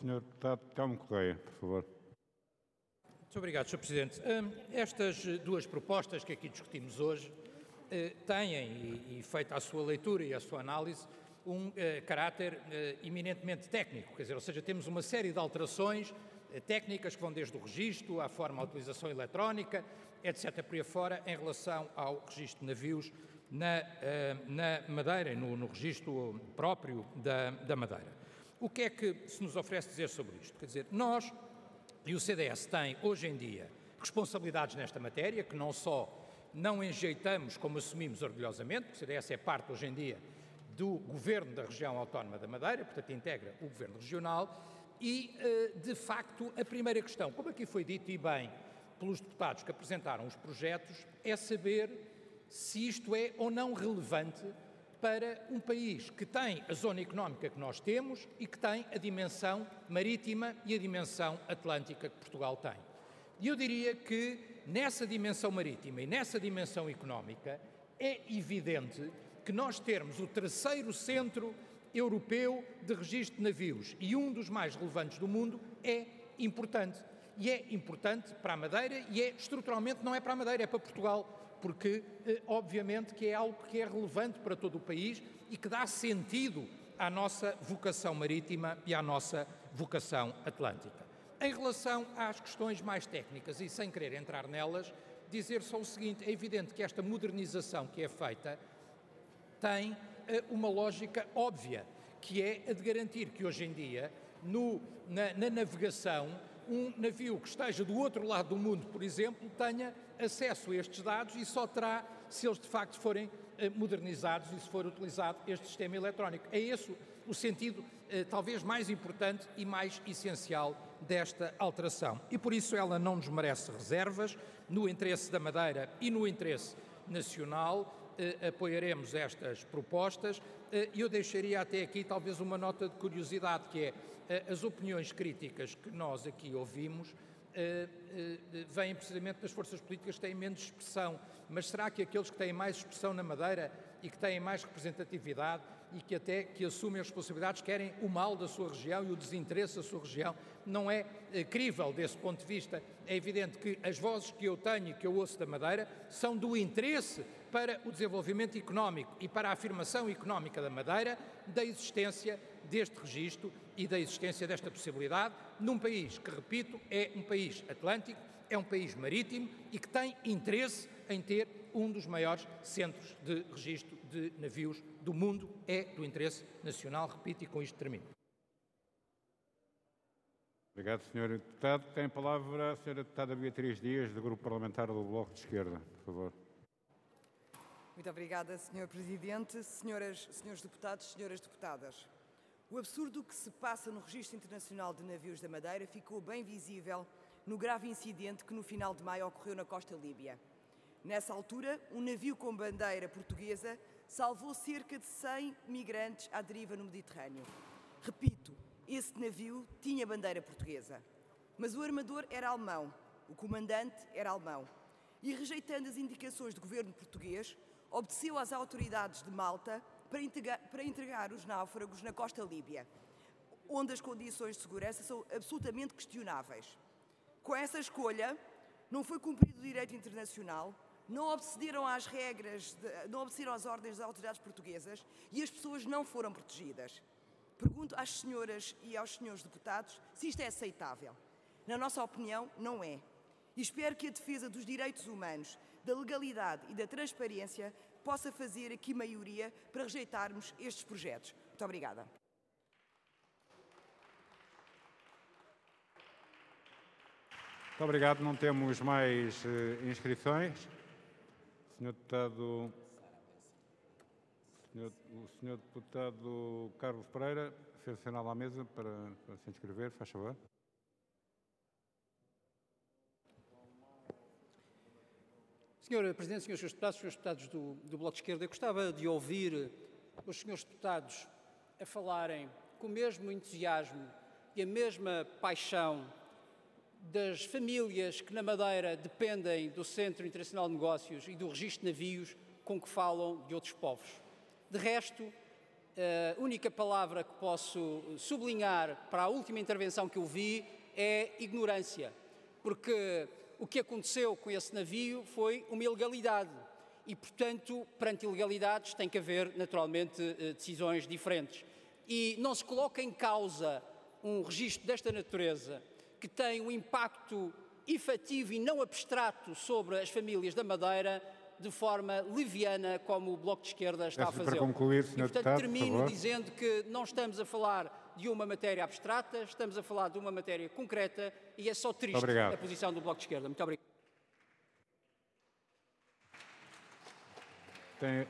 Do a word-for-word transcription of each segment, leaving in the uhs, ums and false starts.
senhor Deputado Telmo Correia, por favor. Muito obrigado, senhor Presidente. Estas duas propostas que aqui discutimos hoje têm, e feita a sua leitura e a sua análise, um caráter eminentemente técnico, quer dizer, ou seja, temos uma série de alterações técnicas que vão desde o registro, à forma de utilização eletrónica, etcétera, por aí fora, em relação ao registro de navios na, na Madeira, no, no registro próprio da, da Madeira. O que é que se nos oferece dizer sobre isto? Quer dizer, nós e o C D S têm, hoje em dia, responsabilidades nesta matéria, que não só não enjeitamos, como assumimos orgulhosamente, porque o C D S é parte, hoje em dia, do Governo da Região Autónoma da Madeira, portanto integra o Governo Regional, e, de facto, a primeira questão, como aqui foi dito e bem pelos deputados que apresentaram os projetos, é saber se isto é ou não relevante para um país que tem a zona económica que nós temos e que tem a dimensão marítima e a dimensão atlântica que Portugal tem. E eu diria que nessa dimensão marítima e nessa dimensão económica é evidente que nós termos o terceiro centro europeu de registro de navios e um dos mais relevantes do mundo é importante. E é importante para a Madeira e é, estruturalmente, não é para a Madeira, é para Portugal, porque, obviamente, que é algo que é relevante para todo o país e que dá sentido à nossa vocação marítima e à nossa vocação atlântica. Em relação às questões mais técnicas, e sem querer entrar nelas, dizer só o seguinte: é evidente que esta modernização que é feita tem uma lógica óbvia, que é a de garantir que hoje em dia, no, na, na navegação, um navio que esteja do outro lado do mundo, por exemplo, tenha acesso a estes dados e só terá se eles de facto forem modernizados e se for utilizado este sistema eletrónico. É esse o sentido talvez mais importante e mais essencial desta alteração. E por isso ela não nos merece reservas, no interesse da Madeira e no interesse nacional. Uh, apoiaremos estas propostas e uh, eu deixaria até aqui talvez uma nota de curiosidade, que é uh, as opiniões críticas que nós aqui ouvimos uh, uh, vêm precisamente das forças políticas que têm menos expressão, mas será que aqueles que têm mais expressão na Madeira e que têm mais representatividade e que até que assumem as responsabilidades querem o mal da sua região e o desinteresse da sua região? Não é uh, crível desse ponto de vista. É evidente que as vozes que eu tenho e que eu ouço da Madeira são do interesse para o desenvolvimento económico e para a afirmação económica da Madeira, da existência deste registro e da existência desta possibilidade num país que, repito, é um país atlântico, é um país marítimo e que tem interesse em ter um dos maiores centros de registro de navios do mundo. É do interesse nacional, repito, e com isto termino. Obrigado, senhor Deputado. Tem a palavra a senhora Deputada Beatriz Dias, do Grupo Parlamentar do Bloco de Esquerda, por favor. Muito obrigada, senhor Presidente, senhoras, senhores deputados, senhoras deputadas. O absurdo que se passa no Registro Internacional de Navios da Madeira ficou bem visível no grave incidente que no final de maio ocorreu na costa líbia. Nessa altura, um navio com bandeira portuguesa salvou cerca de cem migrantes à deriva no Mediterrâneo. Repito, esse navio tinha bandeira portuguesa, mas o armador era alemão, o comandante era alemão, e rejeitando as indicações do governo português, obedeceu às autoridades de Malta para entregar, para entregar os náufragos na costa líbia, onde as condições de segurança são absolutamente questionáveis. Com essa escolha, não foi cumprido o direito internacional, não obedeceram às regras, de, não obedeceram às ordens das autoridades portuguesas e as pessoas não foram protegidas. Pergunto às senhoras e aos senhores deputados se isto é aceitável. Na nossa opinião, não é. E espero que a defesa dos direitos humanos, da legalidade e da transparência possa fazer aqui maioria para rejeitarmos estes projetos. Muito obrigada. Muito obrigado. Não temos mais uh, inscrições. Senhor Deputado, senhor, o senhor Deputado Carlos Pereira fez sinal à mesa para, para se inscrever. Faz favor. senhor Presidente, senhores deputados, senhores deputados do, do Bloco de Esquerda, eu gostava de ouvir os senhores deputados a falarem com o mesmo entusiasmo e a mesma paixão das famílias que na Madeira dependem do Centro Internacional de Negócios e do registro de navios com que falam de outros povos. De resto, A única palavra que posso sublinhar para a última intervenção que eu vi é ignorância, porque o que aconteceu com esse navio foi uma ilegalidade e, portanto, perante ilegalidades tem que haver, naturalmente, decisões diferentes. E não se coloca em causa um registro desta natureza que tem um impacto efetivo e não abstrato sobre as famílias da Madeira de forma leviana, como o Bloco de Esquerda está Peço a fazer. para concluir, E, senhor portanto, Deputado, por termino favor. dizendo que não estamos a falar de uma matéria abstrata, estamos a falar de uma matéria concreta e é só triste Obrigado. a posição do Bloco de Esquerda. Muito obrigado. Tem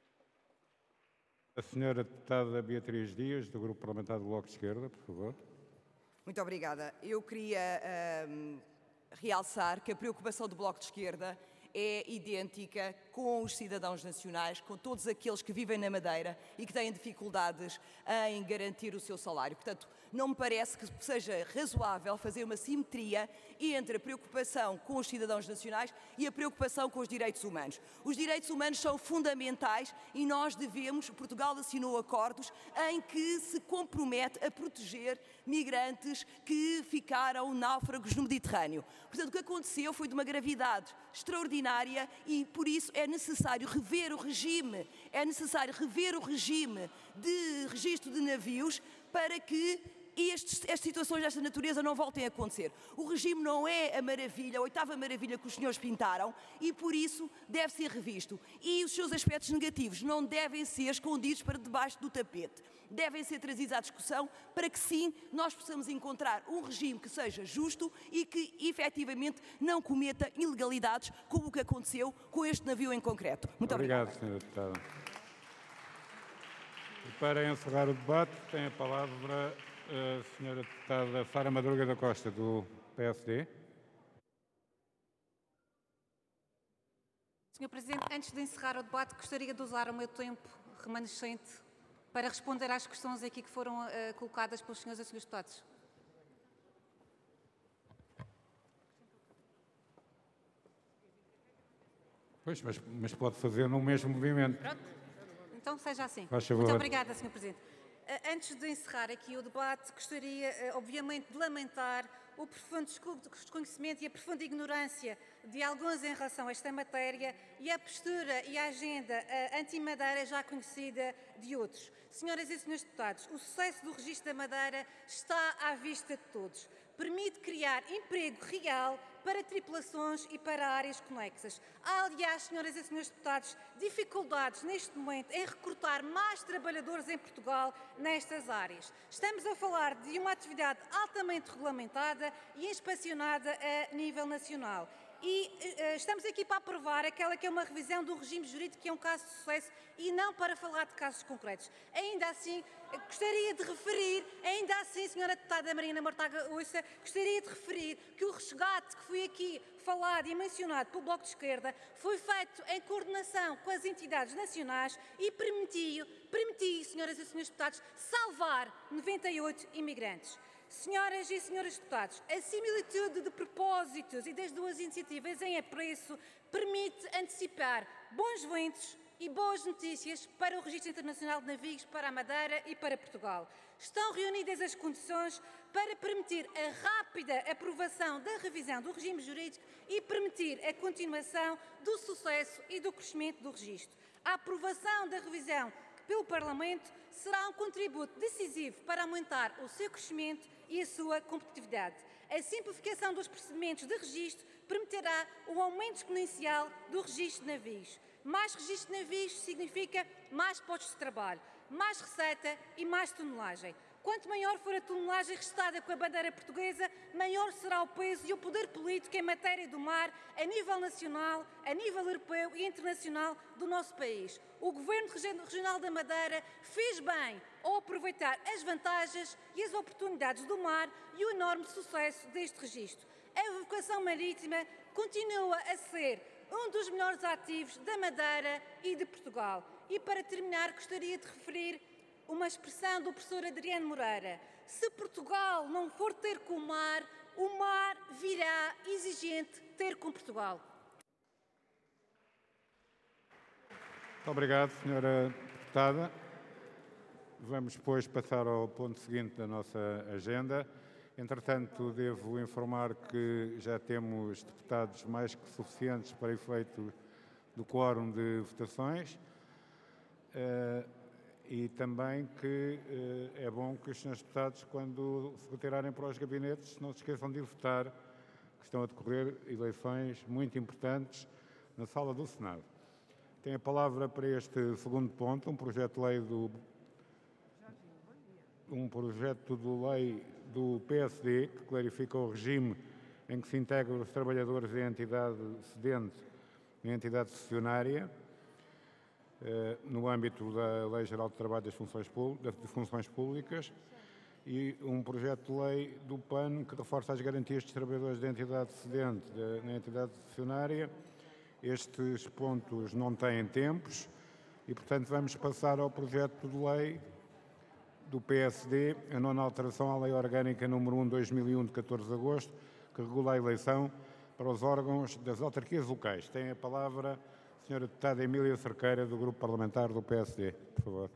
a senhora deputada Beatriz Dias, do Grupo Parlamentar do Bloco de Esquerda, por favor. Muito obrigada. Eu queria ahm, realçar que a preocupação do Bloco de Esquerda é idêntica com os cidadãos nacionais, com todos aqueles que vivem na Madeira e que têm dificuldades em garantir o seu salário. Portanto, não me parece que seja razoável fazer uma simetria entre a preocupação com os cidadãos nacionais e a preocupação com os direitos humanos. Os direitos humanos são fundamentais e nós devemos, Portugal assinou acordos em que se compromete a proteger migrantes que ficaram náufragos no Mediterrâneo. Portanto, o que aconteceu foi de uma gravidade extraordinária e, por isso, é necessário rever o regime, é necessário rever o regime de registro de navios para que Estes, estas situações desta natureza não voltem a acontecer. O regime não é a maravilha, a oitava maravilha que os senhores pintaram e, por isso, deve ser revisto. E os seus aspectos negativos não devem ser escondidos para debaixo do tapete. Devem ser trazidos à discussão para que, sim, nós possamos encontrar um regime que seja justo e que, efetivamente, não cometa ilegalidades como o que aconteceu com este navio em concreto. Muito obrigada. Obrigado, senhora deputada. E para encerrar o debate, tem a palavra a senhora deputada Sara Madruga da Costa, do P S D. senhor Presidente, antes de encerrar o debate, gostaria de usar o meu tempo remanescente para responder às questões aqui que foram uh, colocadas pelos senhores e senhores deputados. Pois, mas, mas pode fazer no mesmo movimento. Pronto. Então seja assim. Faz favor. Muito obrigada, senhor Presidente. Antes de encerrar aqui o debate, gostaria, obviamente, de lamentar o profundo desconhecimento e a profunda ignorância de alguns em relação a esta matéria e a postura e a agenda anti-Madeira já conhecida de outros. Senhoras e senhores deputados, o sucesso do registro da Madeira está à vista de todos. Permite criar emprego real para tripulações e para áreas conexas. Há, aliás, senhoras e senhores deputados, dificuldades neste momento em recrutar mais trabalhadores em Portugal nestas áreas. Estamos a falar de uma atividade altamente regulamentada e inspecionada a nível nacional. E uh, estamos aqui para aprovar aquela que é uma revisão do regime jurídico que é um caso de sucesso e não para falar de casos concretos. Ainda assim, gostaria de referir, ainda assim, senhora deputada Marina Mortágua Uissa, gostaria de referir que o resgate que foi aqui falado e mencionado pelo Bloco de Esquerda foi feito em coordenação com as entidades nacionais e permitiu, permitiu, senhoras e senhores deputados, salvar noventa e oito imigrantes. Senhoras e senhores deputados, a similitude de propósitos e das duas iniciativas em apreço permite antecipar bons ventos e boas notícias para o Registro Internacional de Navios, para a Madeira e para Portugal. Estão reunidas as condições para permitir a rápida aprovação da revisão do regime jurídico e permitir a continuação do sucesso e do crescimento do registro. A aprovação da revisão pelo Parlamento será um contributo decisivo para aumentar o seu crescimento e a sua competitividade. A simplificação dos procedimentos de registro permitirá o aumento exponencial do registro de navios. Mais registro de navios significa mais postos de trabalho, mais receita e mais tonelagem. Quanto maior for a tonelagem restada com a bandeira portuguesa, maior será o peso e o poder político em matéria do mar, a nível nacional, a nível europeu e internacional do nosso país. O Governo Regional da Madeira fez bem ao aproveitar as vantagens e as oportunidades do mar e o enorme sucesso deste registro. A vocação marítima continua a ser um dos melhores ativos da Madeira e de Portugal. E para terminar, gostaria de referir uma expressão do professor Adriano Moreira. Se Portugal não for ter com o mar, o mar virá exigente ter com Portugal. Muito obrigado, senhora deputada. vamos depois passar ao ponto seguinte da nossa agenda. Entretanto, devo informar que já temos deputados mais que suficientes para efeito do quórum de votações uh, e também que uh, é bom que os senhores deputados, quando se retirarem para os gabinetes, não se esqueçam de ir votar, que estão a decorrer eleições muito importantes na sala do Senado. Tem a palavra para este segundo ponto, um projeto de lei do um projeto de lei do P S D que clarifica o regime em que se integram os trabalhadores da entidade cedente em entidade cessionária eh, no âmbito da Lei Geral de Trabalho das Funções, de Funções Públicas e um projeto de lei do P A N que reforça as garantias dos trabalhadores da entidade cedente de, na entidade cessionária. Estes pontos não têm tempos e, portanto, vamos passar ao projeto de lei do P S D, a nona alteração à Lei Orgânica número um de dois mil e um, de catorze de agosto, que regula a eleição para os órgãos das autarquias locais. Tem a palavra a senhora deputada Emília Cerqueira, do Grupo Parlamentar do P S D. Por favor.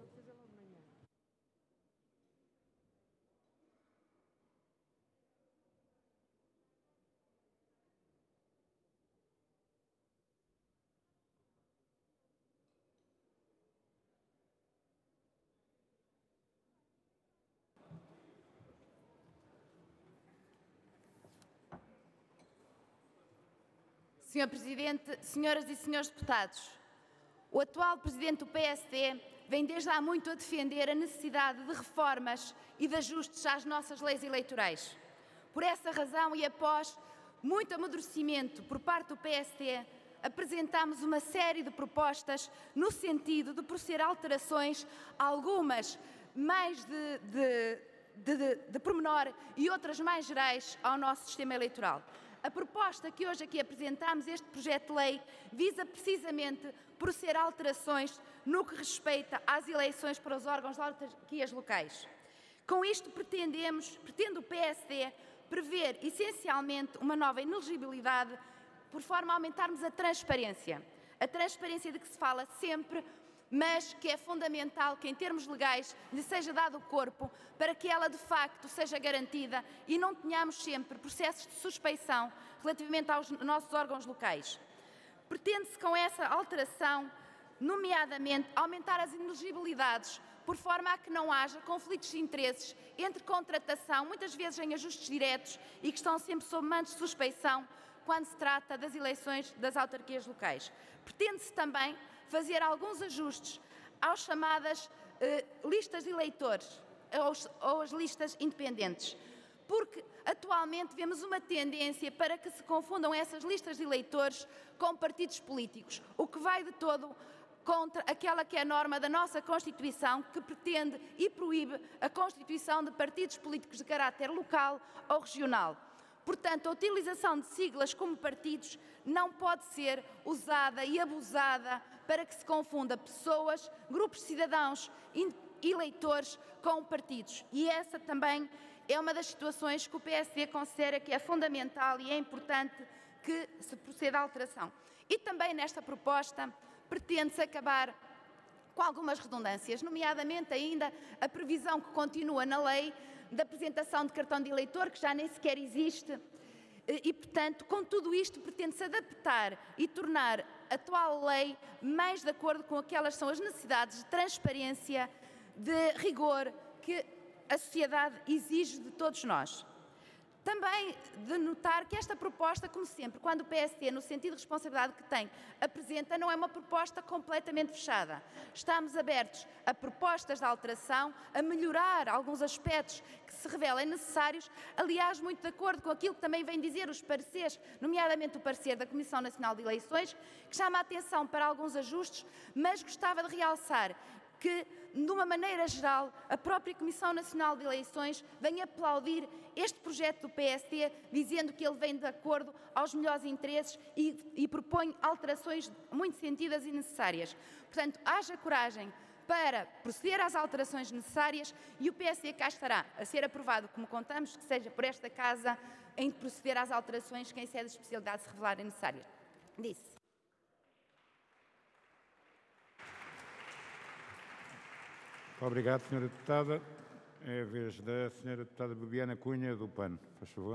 senhor Presidente, senhoras e senhores deputados, o atual Presidente do P S D vem desde há muito a defender a necessidade de reformas e de ajustes às nossas leis eleitorais. Por essa razão e após muito amadurecimento por parte do P S D, apresentámos uma série de propostas no sentido de proceder a alterações, algumas mais de, de, de, de, de pormenor e outras mais gerais ao nosso sistema eleitoral. A proposta que hoje aqui apresentamos, este projeto de lei, visa precisamente proceder a alterações no que respeita às eleições para os órgãos de autarquias locais. Com isto pretendemos, pretende o P S D prever essencialmente uma nova inelegibilidade por forma a aumentarmos a transparência. A transparência de que se fala sempre, mas que é fundamental que em termos legais lhe seja dado o corpo para que ela de facto seja garantida e não tenhamos sempre processos de suspeição relativamente aos nossos órgãos locais. Pretende-se com essa alteração, nomeadamente, aumentar as inelegibilidades por forma a que não haja conflitos de interesses entre contratação, muitas vezes em ajustes diretos e que estão sempre sob mantos de suspeição quando se trata das eleições das autarquias locais. Pretende-se também fazer alguns ajustes às chamadas eh, listas de eleitores ou, ou as listas independentes, porque atualmente vemos uma tendência para que se confundam essas listas de eleitores com partidos políticos, o que vai de todo contra aquela que é a norma da nossa Constituição, que pretende e proíbe a constituição de partidos políticos de caráter local ou regional. Portanto, a utilização de siglas como partidos não pode ser usada e abusada para que se confunda pessoas, grupos de cidadãos, eleitores com partidos. E essa também é uma das situações que o P S D considera que é fundamental e é importante que se proceda à alteração. E também nesta proposta pretende-se acabar com algumas redundâncias, nomeadamente ainda a previsão que continua na lei da apresentação de cartão de eleitor, que já nem sequer existe, e, portanto, com tudo isto pretende-se adaptar e tornar a atual lei mais de acordo com aquelas que são as necessidades de transparência, de rigor que a sociedade exige de todos nós. Também de notar que esta proposta, como sempre, quando o P S D, no sentido de responsabilidade que tem, apresenta, não é uma proposta completamente fechada. Estamos abertos a propostas de alteração, a melhorar alguns aspectos que se revelem necessários, aliás, muito de acordo com aquilo que também vem dizer os pareceres, nomeadamente o parecer da Comissão Nacional de Eleições, que chama a atenção para alguns ajustes, mas gostava de realçar que, de uma maneira geral, a própria Comissão Nacional de Eleições vem aplaudir este projeto do P S D, dizendo que ele vem de acordo aos melhores interesses e, e propõe alterações muito sentidas e necessárias. Portanto, haja coragem para proceder às alterações necessárias e o P S D cá estará a ser aprovado, como contamos, que seja por esta Casa, em proceder às alterações que em sede de especialidade se revelarem necessárias. Disse. Muito obrigado, senhora Deputada. É a vez da senhora Deputada Bibiana Cunha, do P A N. Faz favor.